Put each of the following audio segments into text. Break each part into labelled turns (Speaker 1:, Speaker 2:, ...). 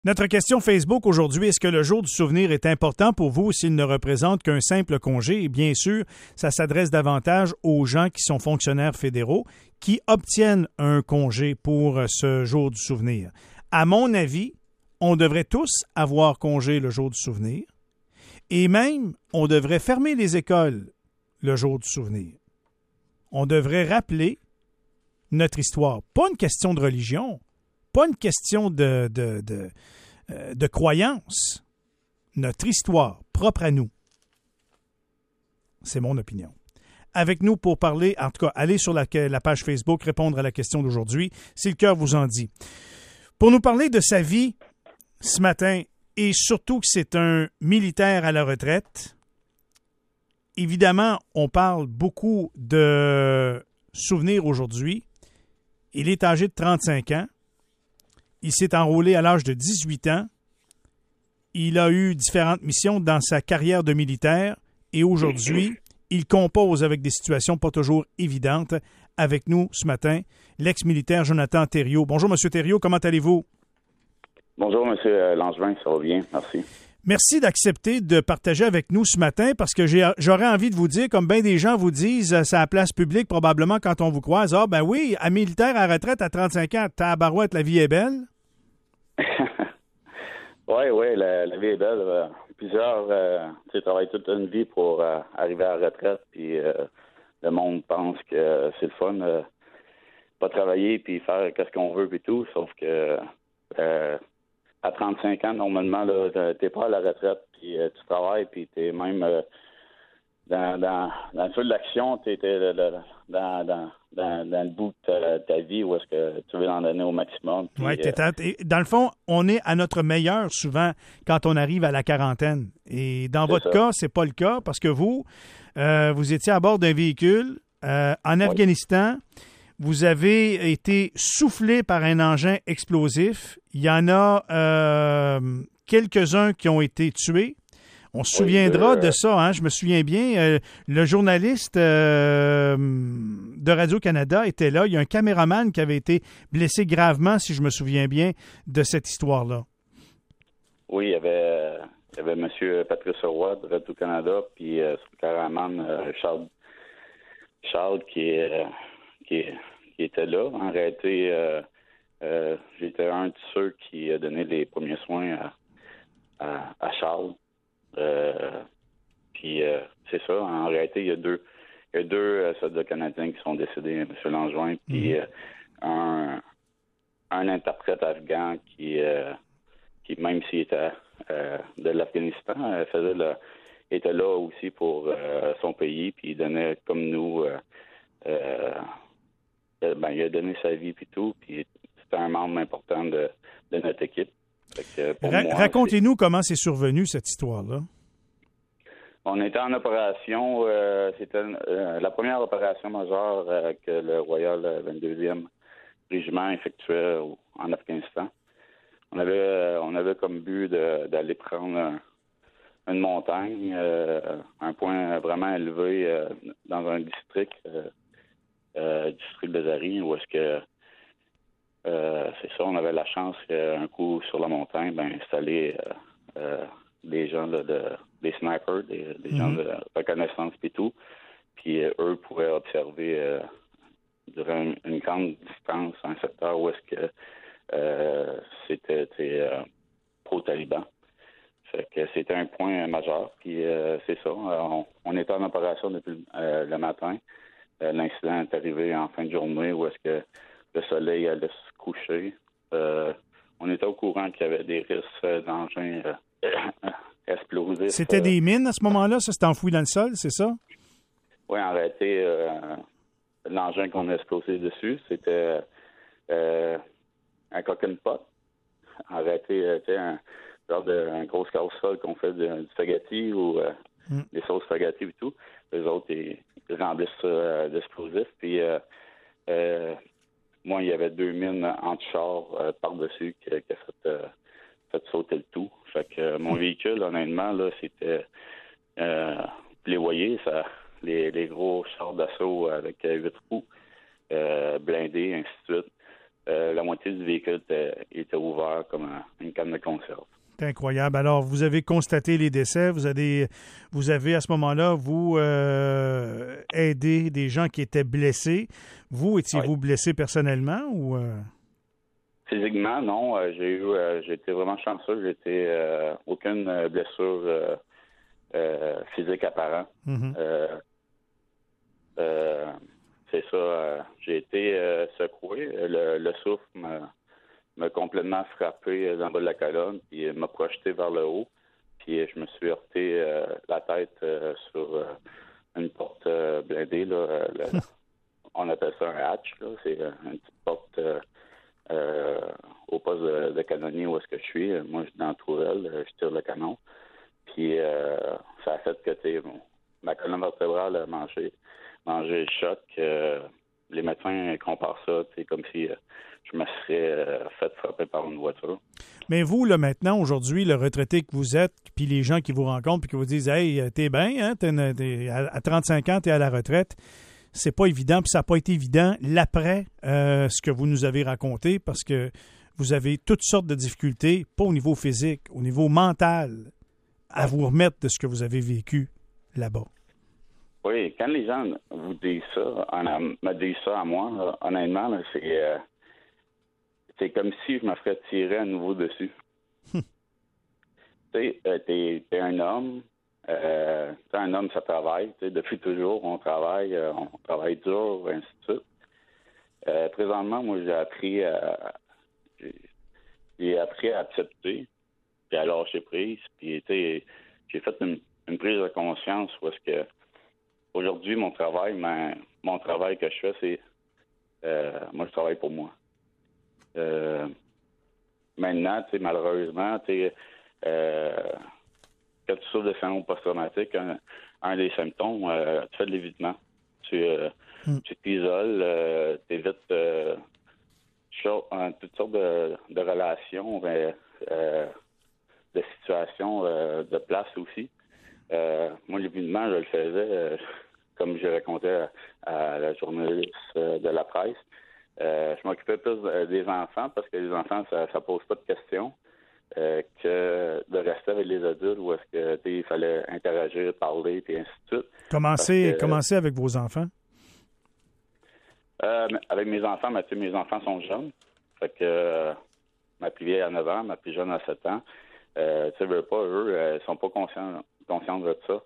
Speaker 1: Notre question Facebook aujourd'hui, est-ce que le jour du souvenir est important pour vous s'il ne représente qu'un simple congé? Et bien sûr, ça s'adresse davantage aux gens qui sont fonctionnaires fédéraux, qui obtiennent un congé pour ce jour du souvenir. À mon avis, on devrait tous avoir congé le jour du souvenir et même, on devrait fermer les écoles le jour du souvenir. On devrait rappeler notre histoire. Pas une question de religion, pas une question de croyance. Notre histoire, propre à nous. C'est mon opinion. Avec nous pour parler, en tout cas, allez sur la page Facebook, répondre à la question d'aujourd'hui, si le cœur vous en dit. Pour nous parler de sa vie ce matin, et surtout que c'est un militaire à la retraite, évidemment, on parle beaucoup de souvenirs aujourd'hui. Il est âgé de 35 ans. Il s'est enrôlé à l'âge de 18 ans. Il a eu différentes missions dans sa carrière de militaire et aujourd'hui, il compose avec des situations pas toujours évidentes. Avec nous ce matin, l'ex-militaire Jonathan Thériault. Bonjour, M. Thériault, comment allez-vous?
Speaker 2: Bonjour, M. Langevin, ça va bien, merci.
Speaker 1: Merci d'accepter de partager avec nous ce matin parce que j'aurais envie de vous dire, comme bien des gens vous disent, c'est à la place publique probablement quand on vous croise, ah ben oui, un militaire à retraite à 35 ans, tabarouette, la vie est belle.
Speaker 2: Oui, la vie est belle. Plusieurs travaillent toute une vie pour arriver à la retraite, puis le monde pense que c'est le fun, pas travailler puis faire ce qu'on veut puis tout, sauf que à 35 ans, normalement, là, t'es pas à la retraite, puis tu travailles, puis t'es même dans le feu de l'action, t'es dans le bout de ta vie où est-ce que tu veux en donner au maximum.
Speaker 1: Oui, dans le fond, on est à notre meilleur souvent quand on arrive à la quarantaine. Et dans votre cas, c'est pas le cas parce que vous étiez à bord d'un véhicule en Afghanistan. Vous avez été soufflé par un engin explosif. Il y en a quelques-uns qui ont été tués. On se souviendra de ça, hein? Je me souviens bien. Le journaliste de Radio-Canada était là. Il y a un caméraman qui avait été blessé gravement, si je me souviens bien, de cette histoire-là.
Speaker 2: Oui, il y avait M. Patrice Roy de Radio-Canada, puis son caméraman Charles qui était là. En réalité, j'étais un de ceux qui a donné les premiers soins à Charles. Puis c'est ça. En réalité, il y a deux soldats canadiens qui sont décédés, M. Langevin, puis un interprète afghan qui même s'il était de l'Afghanistan, était là aussi pour son pays, puis il donnait comme nous. Il a donné sa vie puis tout, puis c'était un membre important de notre équipe.
Speaker 1: Racontez-nous comment c'est survenu, cette histoire-là.
Speaker 2: On était en opération, c'était la première opération majeure que le Royal 22e Régiment effectuait en Afghanistan. On avait comme but d'aller prendre une montagne, un point vraiment élevé dans un district de Zari, où est-ce que c'est ça, on avait la chance qu'un coup sur la montagne, installer des gens des snipers, des gens de reconnaissance et tout, puis eux pourraient observer durant une grande distance un secteur où est-ce que c'était pro-Taliban. Fait que c'était un point majeur, puis c'est ça, on était en opération depuis le matin. L'incident est arrivé en fin de journée où est-ce que le soleil allait se coucher. On était au courant qu'il y avait des risques d'engins explosifs.
Speaker 1: C'était des mines à ce moment-là? Ça s'est enfoui dans le sol, c'est ça?
Speaker 2: Oui, en réalité, l'engin qu'on a explosé dessus, c'était un cock and pot. En réalité, c'était un gros casserole qu'on fait du spaghetti ou des sauces spaghetti et tout. Les autres, ils remplissent ça d'explosifs. Puis moi, il y avait 2 mines anti-char par-dessus qui a fait sauter le tout. Fait que mon véhicule, honnêtement, là, c'était les voyez, ça, les gros chars d'assaut avec 8 roues, blindés, ainsi de suite. la moitié du véhicule était ouvert comme une canne de conserve.
Speaker 1: C'est incroyable. Alors, vous avez constaté les décès. Vous avez à ce moment-là, aidé des gens qui étaient blessés. Vous, étiez-vous blessé personnellement ou...
Speaker 2: Physiquement, non. J'ai été vraiment chanceux. J'ai été aucune blessure physique apparente.
Speaker 1: Mm-hmm.
Speaker 2: C'est ça. J'ai été secoué. Le souffle m'a complètement frappé dans le bas de la colonne, puis m'a projeté vers le haut. Puis je me suis heurté la tête sur une porte blindée. Là, on appelle ça un hatch. Là. C'est une petite porte au poste de canonnier où est-ce que je suis. Moi, je suis dans la tourelle, je tire le canon. Puis ça a fait que ma colonne vertébrale a mangé le choc. Les médecins comparent ça comme si je me serais fait frapper par une voiture.
Speaker 1: Mais vous, là, maintenant, aujourd'hui, le retraité que vous êtes, puis les gens qui vous rencontrent, puis qui vous disent « Hey, t'es bien, hein? À 35 ans, t'es à la retraite », c'est pas évident, puis ça n'a pas été évident l'après ce que vous nous avez raconté, parce que vous avez toutes sortes de difficultés, pas au niveau physique, au niveau mental, à vous remettre de ce que vous avez vécu là-bas.
Speaker 2: Oui, quand les gens vous disent ça, me disent ça à moi, là, honnêtement, là, c'est comme si je me ferais tirer à nouveau dessus. Tu sais, t'es un homme. Un homme, ça travaille. Depuis toujours, on travaille dur, ainsi de suite. Présentement, moi, j'ai appris à accepter, puis à lâcher prise. Puis, j'ai fait une prise de conscience où est-ce que aujourd'hui, mon travail que je fais, c'est moi, je travaille pour moi. Maintenant, malheureusement, quand tu souffres de syndrome post-traumatique, un des symptômes, tu fais de l'évitement. Tu t'isoles, tu évites toutes sortes de relations, de situations, de place aussi. Moi, l'évitement, je le faisais, comme j'ai raconté à la journaliste de la presse. Je m'occupais plus des enfants parce que les enfants, ça pose pas de questions. Que de rester avec les adultes où est-ce que il fallait interagir, parler, puis ainsi de suite.
Speaker 1: Commencez avec vos enfants.
Speaker 2: Avec mes enfants, mes enfants sont jeunes. Fait que ma plus vieille a 9 ans, ma plus jeune a 7 ans. Tu sais, eux, ils sont pas conscients de ça.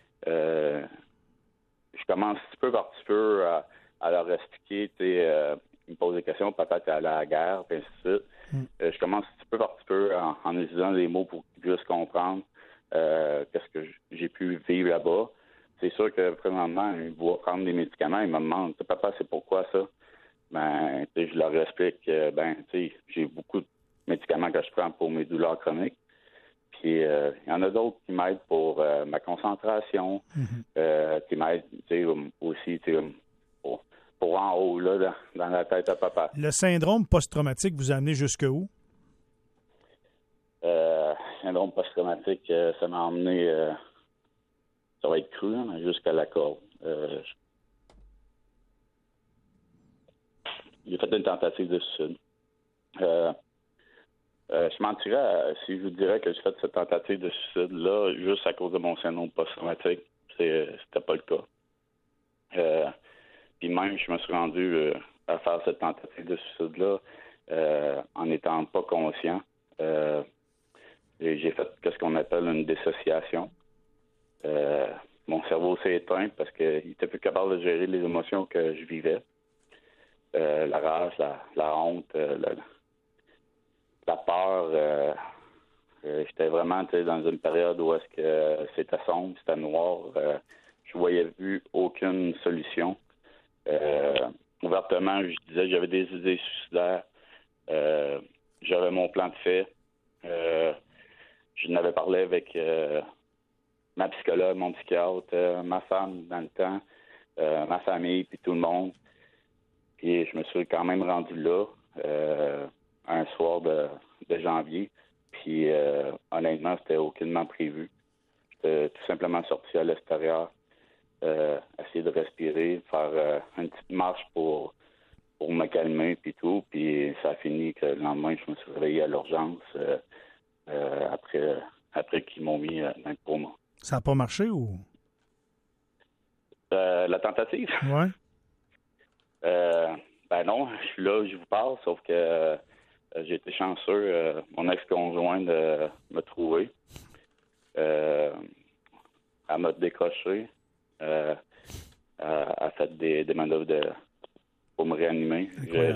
Speaker 2: Je commence petit peu par petit peu à leur expliquer, ils me posent des questions, peut-être à la guerre, puis ainsi de suite. Je commence petit peu par petit peu en utilisant des mots pour qu'ils puissent comprendre qu'est-ce que j'ai pu vivre là-bas. C'est sûr que présentement, ils vont prendre des médicaments, ils me demandent « Papa, c'est pourquoi ça? » Ben, je leur explique j'ai beaucoup de médicaments que je prends pour mes douleurs chroniques. Puis il y en a d'autres qui m'aident pour ma concentration, qui m'aident aussi pour en haut, là, dans la tête à papa.
Speaker 1: Le syndrome post-traumatique vous a amené jusque où?
Speaker 2: Syndrome post-traumatique, ça m'a emmené, ça va être cru, hein, jusqu'à la corde. J'ai fait une tentative de suicide. Je mentirais si je vous dirais que j'ai fait cette tentative de suicide-là juste à cause de mon syndrome post-traumatique. C'était pas le cas. Puis même, je me suis rendu à faire cette tentative de suicide-là en n'étant pas conscient. J'ai fait ce qu'on appelle une dissociation. Mon cerveau s'est éteint parce qu'il était plus capable de gérer les émotions que je vivais. La rage, la honte, la peur. J'étais vraiment dans une période où est-ce que c'était sombre, c'était noir. Je voyais aucune solution. Ouvertement, je disais que j'avais des idées suicidaires. J'avais mon plan de fait. Je n'avais parlé avec ma psychologue, mon psychiatre, ma femme dans le temps, ma famille, puis tout le monde. Puis je me suis quand même rendu là un soir de janvier. Puis honnêtement, c'était aucunement prévu. J'étais tout simplement sorti à l'extérieur, essayer de respirer, faire une petite marche pour pour me calmer puis tout. Puis ça a fini que le lendemain, je me suis réveillé à l'urgence après qu'ils m'ont mis dans le coma.
Speaker 1: Ça n'a pas marché ou?
Speaker 2: La tentative?
Speaker 1: Ouais.
Speaker 2: Ben non, je suis là, je vous parle, sauf que j'ai été chanceux, mon ex-conjointe m'a trouvé. Elle m'a décroché. Elle a fait des manœuvres pour me réanimer.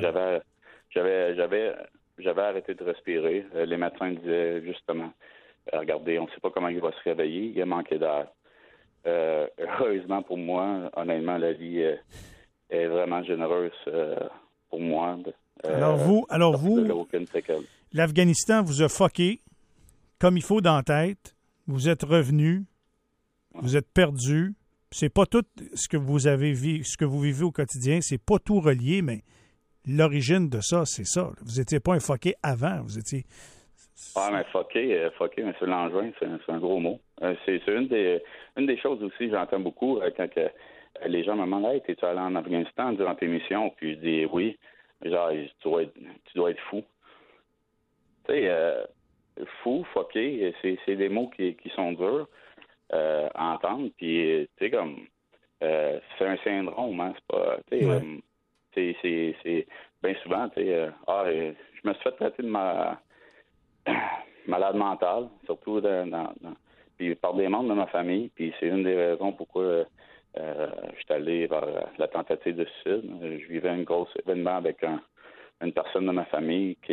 Speaker 2: J'avais arrêté de respirer. Les médecins disaient justement, regardez, on ne sait pas comment il va se réveiller, il a manqué d'air. Heureusement pour moi, honnêtement, la vie est vraiment généreuse pour moi.
Speaker 1: Alors vous, l'Afghanistan vous a fucké comme il faut dans la tête. Vous êtes revenu, vous êtes perdu. C'est pas tout ce que vous avez ce que vous vivez au quotidien, c'est pas tout relié, mais l'origine de ça, c'est ça. Vous étiez pas un fucké avant, vous étiez.
Speaker 2: Ah, mais fucké, M. Langevin, c'est un gros mot. C'est une des choses aussi, j'entends beaucoup quand les gens me demandent, hey, t'es-tu allé en Afghanistan durant tes missions? Puis je dis oui. Genre, tu dois être fou. Tu sais, fou, fucké, c'est des mots qui sont durs à entendre. Puis, tu sais, comme, c'est un syndrome, hein, c'est pas, tu sais, c'est bien souvent, tu sais, je me suis fait traiter de malade mental, surtout puis par des membres de ma famille. Puis c'est une des raisons pourquoi je suis allé vers la tentative de suicide. Je vivais un gros événement avec une personne de ma famille qui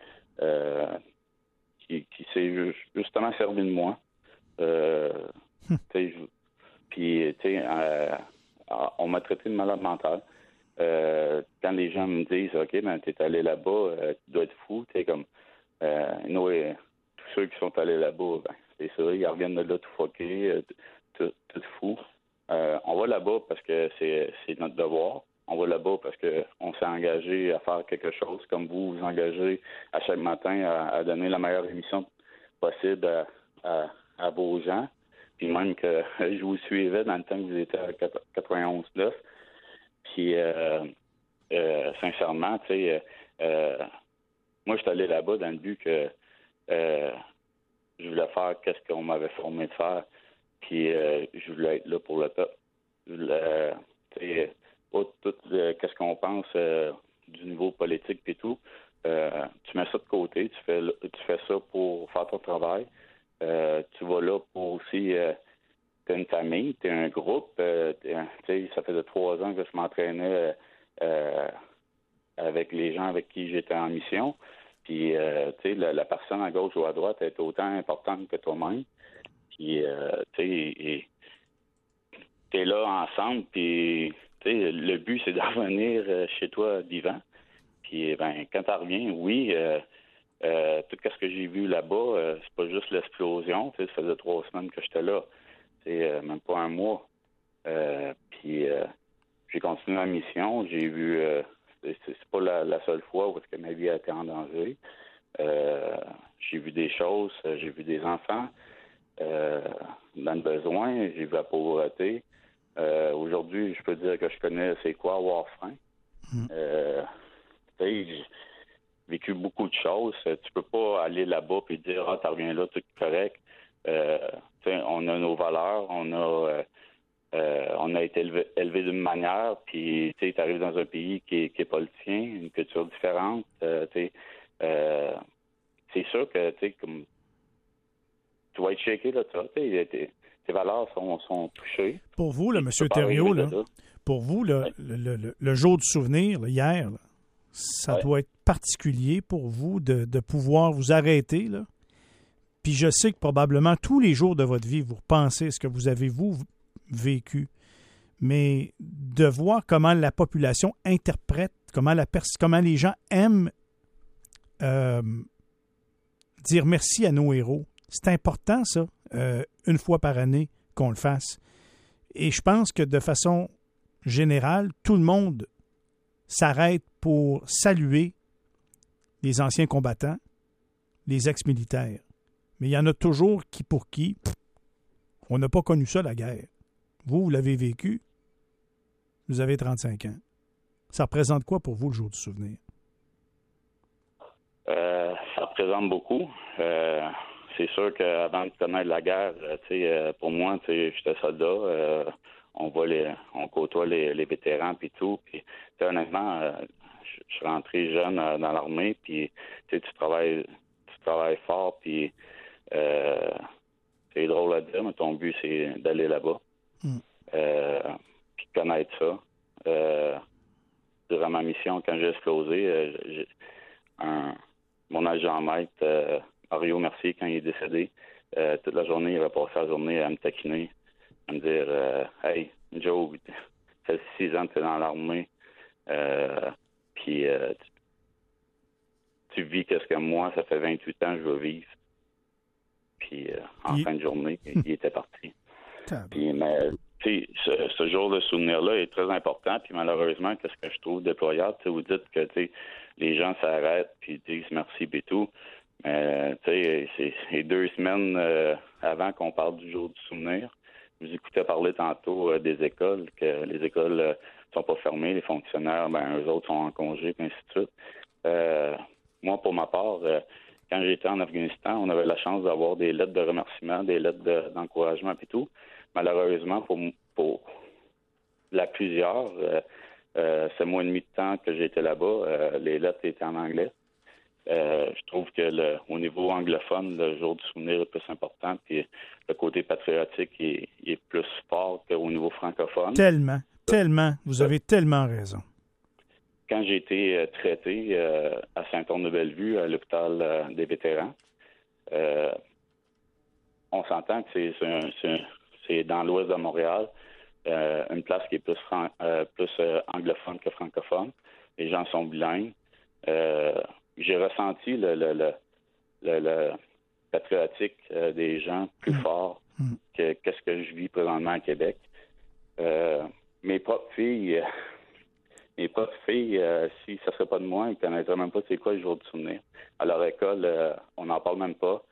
Speaker 2: s'est justement servi de moi. Puis, tu sais, on m'a traité de malade mental. Quand les gens me disent, OK, ben, t'es allé là-bas, tu dois être fou, tu sais, comme, nous, tous ceux qui sont allés là-bas, ben, c'est ça, ils reviennent de là tout fucké, tout fou. On va là-bas parce que c'est notre devoir. On va là-bas parce qu'on s'est engagé à faire quelque chose, comme vous vous engagez à chaque matin à donner la meilleure émission possible à vos gens. Puis même que je vous suivais dans le temps que vous étiez à 91-9. Puis, sincèrement, tu sais, moi, je suis allé là-bas dans le but que je voulais faire qu'est-ce qu'on m'avait formé de faire. Puis, je voulais être là pour le peuple. Je voulais, tu sais, tout qu'est-ce qu'on pense du niveau politique et tout. Tu mets ça de côté, tu fais ça pour faire ton travail. Tu vas là pour aussi t'es une famille, t'es un groupe. Ça faisait 3 ans que je m'entraînais avec les gens avec qui j'étais en mission. Puis, la personne à gauche ou à droite est autant importante que toi-même. Puis, t'es là ensemble, puis le but, c'est de revenir chez toi vivant. Puis, ben, quand tu reviens, oui, tout ce que j'ai vu là-bas, c'est pas juste l'explosion. Ça faisait 3 semaines que j'étais là. Même pas un mois. Puis, j'ai continué ma mission. J'ai vu... c'est pas la seule fois où est-ce que ma vie a été en danger. J'ai vu des choses. J'ai vu des enfants dans le besoin. J'ai vu la pauvreté. Aujourd'hui, je peux dire que je connais c'est quoi avoir faim. J'ai vécu beaucoup de choses. Tu peux pas aller là-bas et dire « Ah, tu reviens là, tout est correct. » On a nos valeurs, on a été élevé d'une manière, puis tu arrives dans un pays qui est pas le tien, une culture différente. C'est sûr que comme tu vas être shaké de ça. Tes valeurs sont touchées.
Speaker 1: Pour vous, là, M. Thériault, pour vous, là, le jour du souvenir, là, hier, là, ça doit être particulier pour vous de pouvoir vous arrêter, là. Puis je sais que probablement tous les jours de votre vie, vous repensez à ce que vous avez, vous, vécu. Mais de voir comment la population interprète, comment les gens aiment dire merci à nos héros, c'est important, ça, une fois par année, qu'on le fasse. Et je pense que de façon générale, tout le monde s'arrête pour saluer les anciens combattants, les ex-militaires. Mais il y en a toujours pour qui on n'a pas connu ça, la guerre. Vous l'avez vécu. Vous avez 35 ans. Ça représente quoi pour vous, le jour du souvenir?
Speaker 2: Ça représente beaucoup. C'est sûr qu'avant de connaître la guerre, pour moi, j'étais soldat. On côtoie les vétérans puis tout. Puis honnêtement, je suis rentré jeune dans l'armée. Puis tu travailles fort. Puis c'est drôle à dire, mais ton but c'est d'aller là-bas. Puis connaître ça. Durant ma mission, quand j'ai explosé, mon agent maître, Mario Mercier, quand il est décédé, toute la journée, il avait passé la journée à me taquiner, à me dire Hey, Joe, ça fait 6 ans que tu es dans l'armée, puis tu vis qu'est-ce que moi, ça fait 28 ans que je veux vivre. Puis en fin de journée, il était parti. Puis, mais ce jour de souvenir-là est très important. Puis malheureusement, qu'est-ce que je trouve déployable? Vous dites que les gens s'arrêtent puis disent merci et tout. C'est 2 semaines avant qu'on parle du jour du souvenir. Je vous écoutais parler tantôt des écoles, que les écoles sont pas fermées, les fonctionnaires, eux autres sont en congé, et ainsi de suite. Moi, pour ma part, quand j'étais en Afghanistan, on avait la chance d'avoir des lettres de remerciement, des lettres d'encouragement et tout. Malheureusement, pour plusieurs, ce mois et demi de temps que j'étais là-bas, les lettres étaient en anglais. Je trouve que au niveau anglophone, le jour du souvenir est plus important, puis le côté patriotique est plus fort qu'au niveau francophone.
Speaker 1: Tellement. Vous avez tellement raison.
Speaker 2: Quand j'ai été traité à Saint-Anne-de-Bellevue, à l'hôpital des vétérans, on s'entend que c'est dans l'ouest de Montréal, une place qui est plus anglophone que francophone. Les gens sont bilingues. J'ai ressenti le patriotique des gens plus fort que qu'est-ce que je vis présentement à Québec. Mes propres filles, si ça serait pas de moi, ils connaîtraient même pas c'est quoi le jour du souvenir. À leur école, on n'en parle même pas.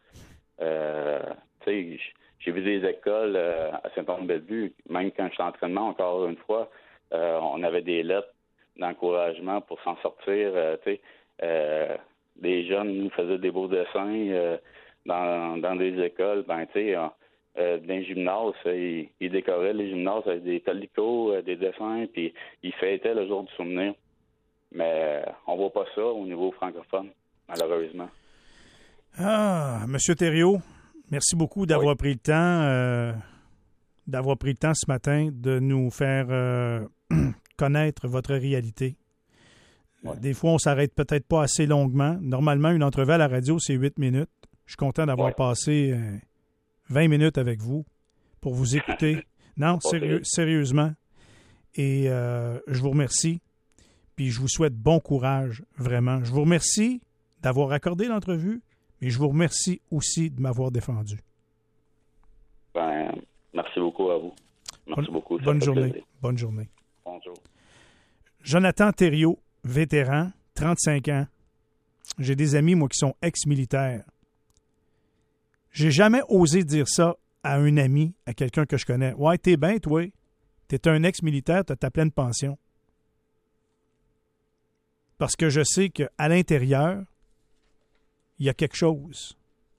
Speaker 2: J'ai vu des écoles à Saint-Anne-de-Bellevue, même quand j'étais en entraînement, encore une fois, on avait des lettres d'encouragement pour s'en sortir. Des jeunes nous faisaient des beaux dessins dans des écoles. Dans les gymnases, ils décoraient les gymnases avec des calicots, des dessins, puis ils fêtaient le jour du souvenir. Mais on voit pas ça au niveau francophone, malheureusement.
Speaker 1: Monsieur Thériault, merci beaucoup d'avoir pris le temps ce matin de nous faire connaître votre réalité. Ouais. Des fois, on s'arrête peut-être pas assez longuement. Normalement, une entrevue à la radio, c'est 8 minutes. Je suis content d'avoir passé 20 minutes avec vous pour vous écouter. Non, sérieusement. Et je vous remercie. Puis je vous souhaite bon courage, vraiment. Je vous remercie d'avoir accordé l'entrevue, mais je vous remercie aussi de m'avoir défendu.
Speaker 2: Merci beaucoup à vous. Merci beaucoup.
Speaker 1: Bonne journée. Bonne journée.
Speaker 2: Bonjour.
Speaker 1: Jonathan Thériault, vétéran, 35 ans. J'ai des amis, moi, qui sont ex-militaires. J'ai jamais osé dire ça à un ami, à quelqu'un que je connais. Ouais, t'es bien, toi. T'es un ex-militaire, t'as ta pleine pension. Parce que je sais qu'à l'intérieur, il y a quelque chose.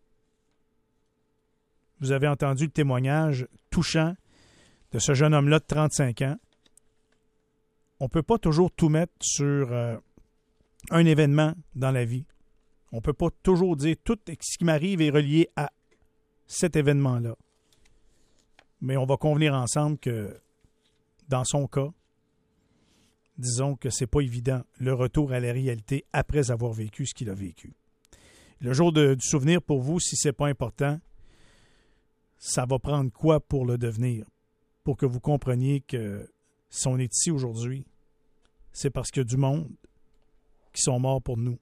Speaker 1: Vous avez entendu le témoignage touchant de ce jeune homme-là de 35 ans. On ne peut pas toujours tout mettre sur un événement dans la vie. On ne peut pas toujours dire tout ce qui m'arrive est relié à cet événement-là. Mais on va convenir ensemble que, dans son cas, disons que c'est pas évident, le retour à la réalité après avoir vécu ce qu'il a vécu. Le jour du souvenir, pour vous, si c'est pas important, ça va prendre quoi pour le devenir? Pour que vous compreniez que si on est ici aujourd'hui, c'est parce qu'il y a du monde qui sont morts pour nous.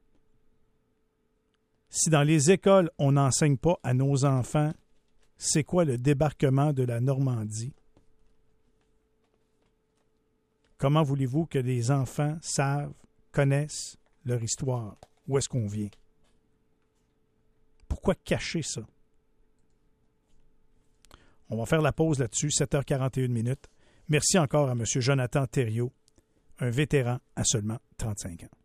Speaker 1: Si dans les écoles, on n'enseigne pas à nos enfants c'est quoi le débarquement de la Normandie, comment voulez-vous que les enfants savent, connaissent leur histoire? Où est-ce qu'on vient? Pourquoi cacher ça? On va faire la pause là-dessus, 7h41. Merci encore à M. Jonathan Thériault, un vétéran à seulement 35 ans.